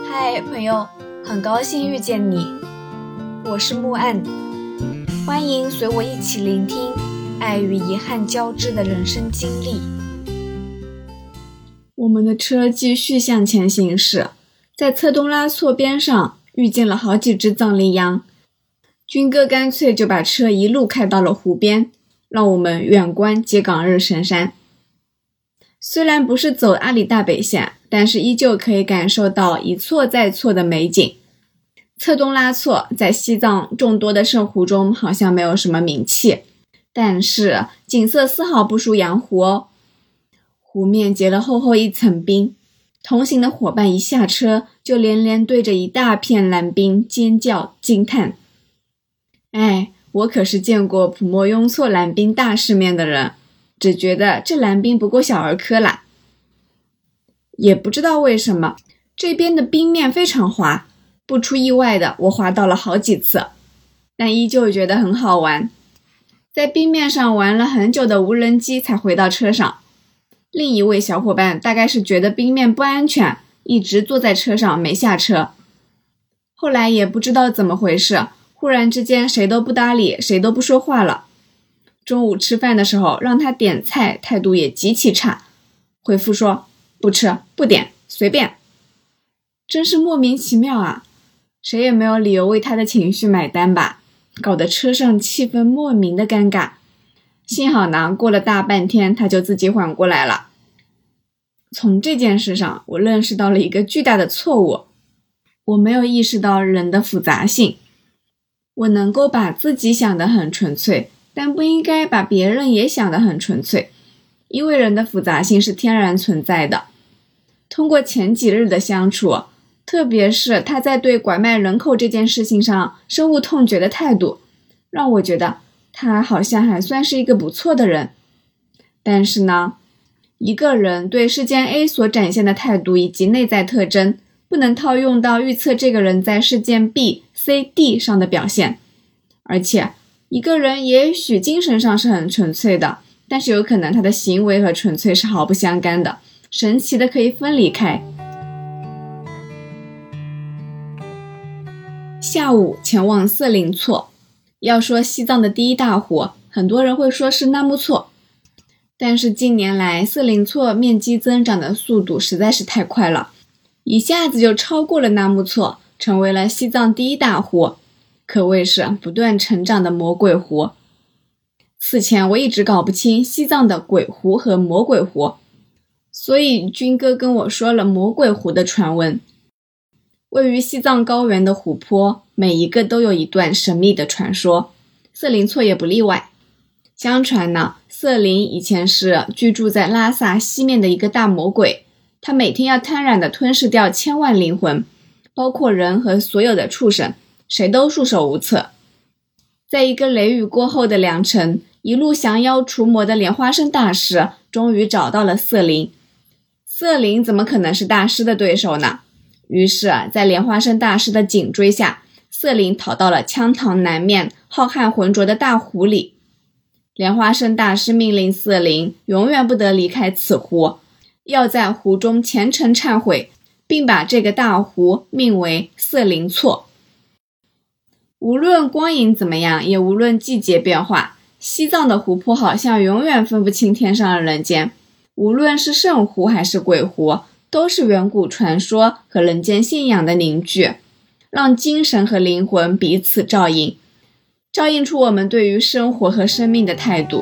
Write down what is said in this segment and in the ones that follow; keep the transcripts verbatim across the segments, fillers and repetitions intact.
嗨，朋友，很高兴遇见你，我是木岸，欢迎随我一起聆听爱与遗憾交织的人生经历。我们的车继续向前行驶，在策东拉措边上遇见了好几只藏羚羊，军哥干脆就把车一路开到了湖边，让我们远观接岗日神山。虽然不是走阿里大北线，但是依旧可以感受到一错再错的美景。策东拉措在西藏众多的圣湖中好像没有什么名气，但是景色丝毫不输羊湖哦。湖面结了厚厚一层冰，同行的伙伴一下车就连连对着一大片蓝冰尖叫惊叹。哎，我可是见过普莫雍措蓝冰大世面的人，只觉得这蓝冰不过小儿科啦。也不知道为什么，这边的冰面非常滑，不出意外的我滑倒了好几次，但依旧觉得很好玩。在冰面上玩了很久的无人机才回到车上。另一位小伙伴大概是觉得冰面不安全，一直坐在车上没下车。后来也不知道怎么回事，忽然之间谁都不搭理，谁都不说话了。中午吃饭的时候让他点菜，态度也极其差，回复说不吃不点随便。真是莫名其妙啊，谁也没有理由为他的情绪买单吧，搞得车上气氛莫名的尴尬。幸好呢，过了大半天他就自己缓过来了。从这件事上我认识到了一个巨大的错误，我没有意识到人的复杂性。我能够把自己想得很纯粹，但不应该把别人也想得很纯粹，因为人的复杂性是天然存在的。通过前几日的相处，特别是他在对拐卖人口这件事情上深恶痛绝的态度，让我觉得他好像还算是一个不错的人。但是呢，一个人对事件 A 所展现的态度以及内在特征，不能套用到预测这个人在事件 B、C、D 上的表现。而且一个人也许精神上是很纯粹的，但是有可能他的行为和纯粹是毫不相干的，神奇的可以分离开。下午前往色林措，要说西藏的第一大湖，很多人会说是纳木错，但是近年来色林措面积增长的速度实在是太快了，一下子就超过了纳木错，成为了西藏第一大湖，可谓是不断成长的魔鬼湖。此前我一直搞不清西藏的鬼湖和魔鬼湖，所以军哥跟我说了魔鬼湖的传闻。位于西藏高原的湖泊，每一个都有一段神秘的传说，色林措也不例外。相传呢，色林以前是居住在拉萨西面的一个大魔鬼，他每天要贪婪地吞噬掉千万灵魂，包括人和所有的畜生，谁都束手无策。在一个雷雨过后的良辰，一路降妖除魔的莲花生大师终于找到了色林。色林怎么可能是大师的对手呢？于是在莲花生大师的紧追下，色林逃到了羌塘南面浩瀚浑浊的大湖里。莲花生大师命令色林永远不得离开此湖，要在湖中虔诚忏悔，并把这个大湖命为色林措。无论光影怎么样，也无论季节变化，西藏的湖泊好像永远分不清天上人间，无论是圣湖还是鬼湖，都是远古传说和人间信仰的凝聚，让精神和灵魂彼此照应，照应出我们对于生活和生命的态度。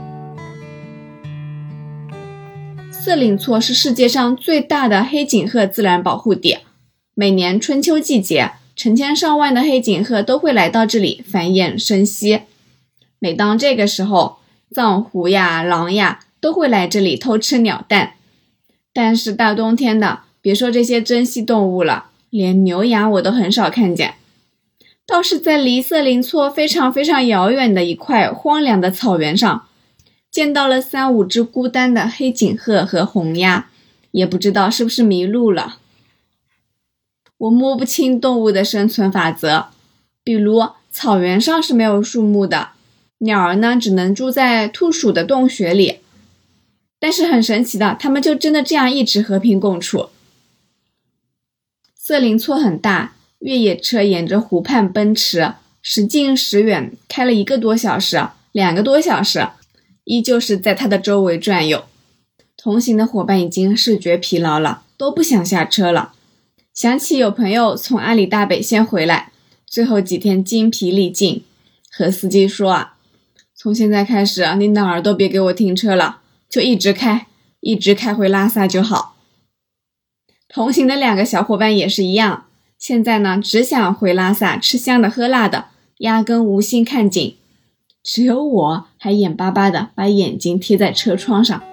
色林措是世界上最大的黑颈鹤自然保护地，每年春秋季节，成千上万的黑颈鹤都会来到这里繁衍生息。每当这个时候，藏狐呀、狼呀都会来这里偷吃鸟蛋。但是大冬天的，别说这些珍稀动物了，连牛羊我都很少看见。倒是在离色林措非常非常遥远的一块荒凉的草原上，见到了三五只孤单的黑颈鹤和红鸭，也不知道是不是迷路了。我摸不清动物的生存法则，比如草原上是没有树木的，鸟儿呢只能住在兔鼠的洞穴里，但是很神奇的，它们就真的这样一直和平共处。色色林错很大，越野车沿着湖畔奔驰，时近时远，开了一个多小时，两个多小时，依旧是在它的周围转悠。同行的伙伴已经视觉疲劳了，都不想下车了。想起有朋友从阿里大北线回来，最后几天精疲力尽，和司机说啊，从现在开始你哪儿都别给我停车了，就一直开，一直开回拉萨就好。同行的两个小伙伴也是一样，现在呢只想回拉萨吃香的喝辣的，压根无心看景。只有我还眼巴巴的把眼睛贴在车窗上。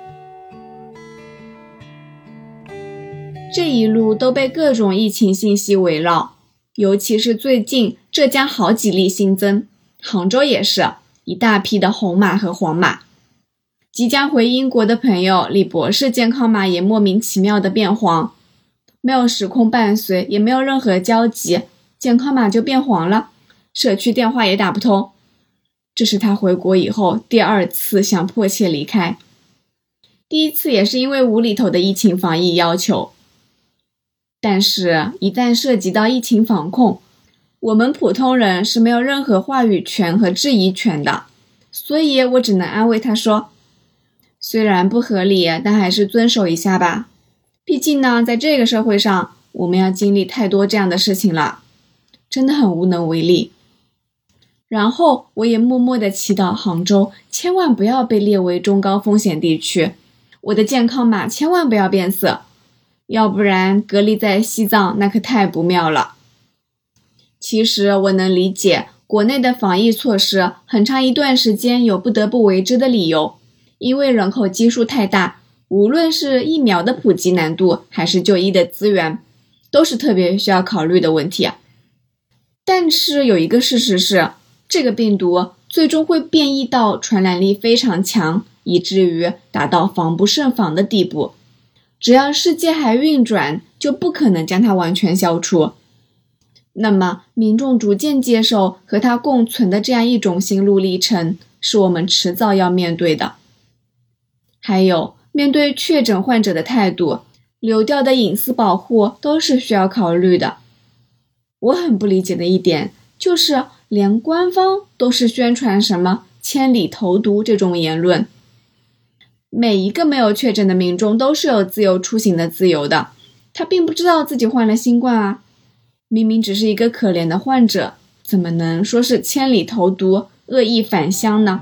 这一路都被各种疫情信息围绕，尤其是最近浙江好几例新增，杭州也是一大批的红码和黄码。即将回英国的朋友李博士健康码也莫名其妙的变黄，没有时空伴随，也没有任何交集，健康码就变黄了，社区电话也打不通。这是他回国以后第二次想迫切离开，第一次也是因为无厘头的疫情防疫要求。但是一旦涉及到疫情防控，我们普通人是没有任何话语权和质疑权的，所以我只能安慰他说，虽然不合理，但还是遵守一下吧。毕竟呢，在这个社会上，我们要经历太多这样的事情了，真的很无能为力。然后我也默默地祈祷杭州千万不要被列为中高风险地区，我的健康码千万不要变色，要不然隔离在西藏那可太不妙了。其实我能理解国内的防疫措施很长一段时间有不得不为之的理由，因为人口基数太大，无论是疫苗的普及难度还是就医的资源，都是特别需要考虑的问题啊。但是有一个事实是，这个病毒最终会变异到传染力非常强，以至于达到防不胜防的地步。只要世界还运转，就不可能将它完全消除。那么民众逐渐接受和它共存的这样一种心路历程，是我们迟早要面对的。还有，面对确诊患者的态度，流调的隐私保护都是需要考虑的。我很不理解的一点，就是连官方都是宣传什么千里投毒这种言论。每一个没有确诊的民众都是有自由出行的自由的，他并不知道自己患了新冠啊，明明只是一个可怜的患者，怎么能说是千里投毒、恶意返乡呢？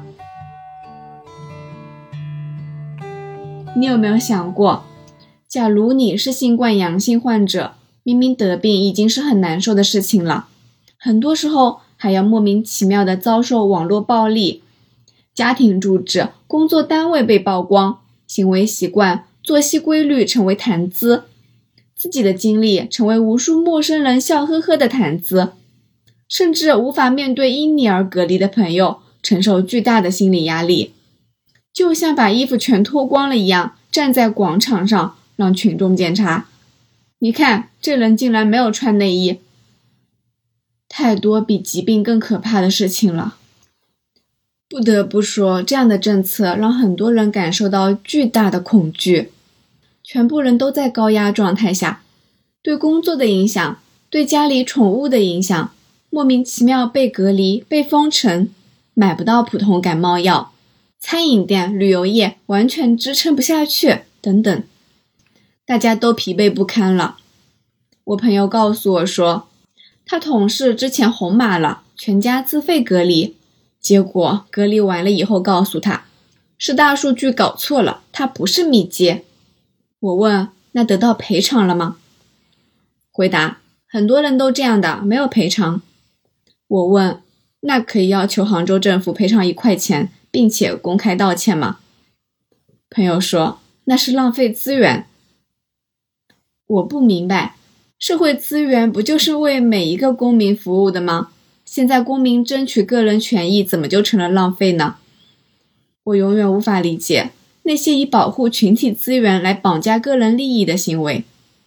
你有没有想过，假如你是新冠阳性患者，明明得病已经是很难受的事情了，很多时候还要莫名其妙地遭受网络暴力，家庭住址、工作单位被曝光，行为习惯、作息规律成为谈资，自己的经历成为无数陌生人笑呵呵的谈资，甚至无法面对因你而隔离的朋友，承受巨大的心理压力，就像把衣服全脱光了一样，站在广场上让群众检查，你看这人竟然没有穿内衣。太多比疾病更可怕的事情了。不得不说，这样的政策让很多人感受到巨大的恐惧，全部人都在高压状态下，对工作的影响，对家里宠物的影响，莫名其妙被隔离、被封城，买不到普通感冒药，餐饮店、旅游业完全支撑不下去，等等，大家都疲惫不堪了。我朋友告诉我说，他同事之前红码了，全家自费隔离，结果隔离完了以后告诉他，是大数据搞错了，他不是密接。我问，那得到赔偿了吗？回答，很多人都这样的，没有赔偿。我问，那可以要求杭州政府赔偿一块钱，并且公开道歉吗？朋友说，那是浪费资源。我不明白，社会资源不就是为每一个公民服务的吗？现在公民争取个人权益怎么就成了浪费呢？我永远无法理解那些以保护群体资源来绑架个人利益的行为。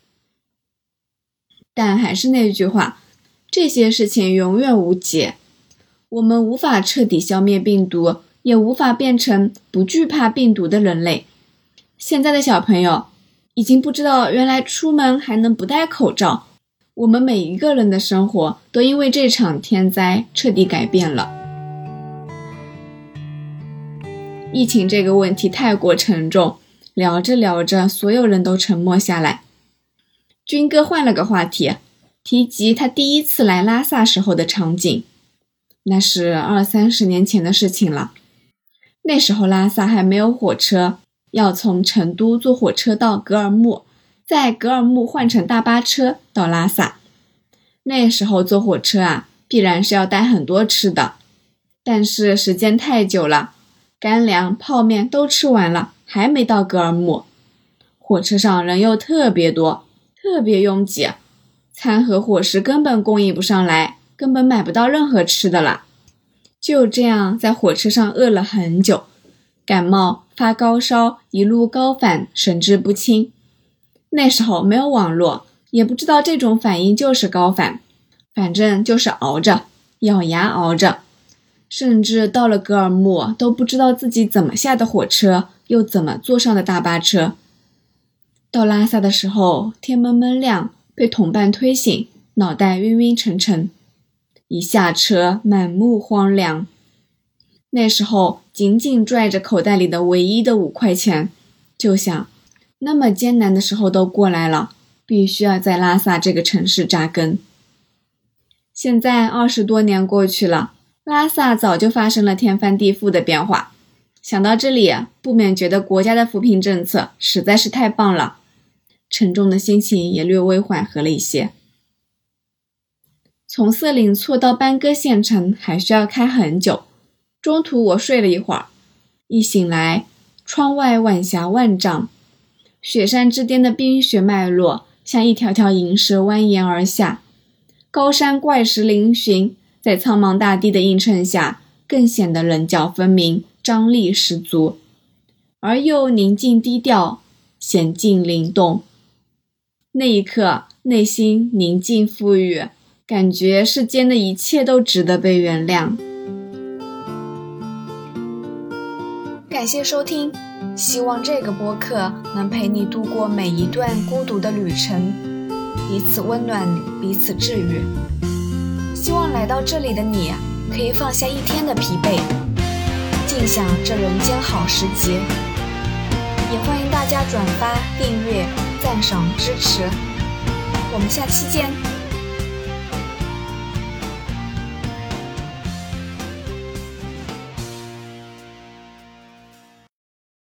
但还是那句话，这些事情永远无解。我们无法彻底消灭病毒，也无法变成不惧怕病毒的人类。现在的小朋友已经不知道原来出门还能不戴口罩， 我们每一个人的生活都因为这场天灾彻底改变了。疫情这个问题太过沉重，聊着聊着，所有人都沉默下来。军哥换了个话题，提及他第一次来拉萨时候的场景。那是二三十年前的事情了。那时候拉萨还没有火车，要从成都坐火车到格尔木，在格尔木换乘大巴车到拉萨。那时候坐火车啊，必然是要带很多吃的，但是时间太久了，干粮、泡面都吃完了，还没到格尔木。火车上人又特别多，特别拥挤，餐和伙食根本供应不上来，根本买不到任何吃的了。就这样在火车上饿了很久，感冒、发高烧，一路高反，神志不清。那时候没有网络，也不知道这种反应就是高反，反正就是熬着，咬牙熬着。甚至到了格尔木都不知道自己怎么下的火车，又怎么坐上的大巴车。到拉萨的时候，天蒙蒙亮，被同伴推醒，脑袋晕晕沉沉。一下车，满目荒凉。那时候紧紧拽着口袋里的唯一的五块钱，就想，那么艰难的时候都过来了，必须要在拉萨这个城市扎根。现在二十多年过去了，拉萨早就发生了天翻地覆的变化。想到这里，不免觉得国家的扶贫政策实在是太棒了，沉重的心情也略微缓和了一些。从色林错到班戈县城还需要开很久，中途我睡了一会儿，一醒来，窗外晚霞万丈，雪山之巅的冰雪脉络像一条条银石蜿蜒而下，高山怪石嶙峋，在苍茫大地的映衬下，更显得棱角分明，张力十足，而又宁静低调，娴静灵动。那一刻，内心宁静富裕，感觉世间的一切都值得被原谅。感谢收听，希望这个播客能陪你度过每一段孤独的旅程，彼此温暖，彼此治愈。希望来到这里的你可以放下一天的疲惫，尽享这人间好时节。也欢迎大家转发、订阅、赞赏、支持。我们下期见。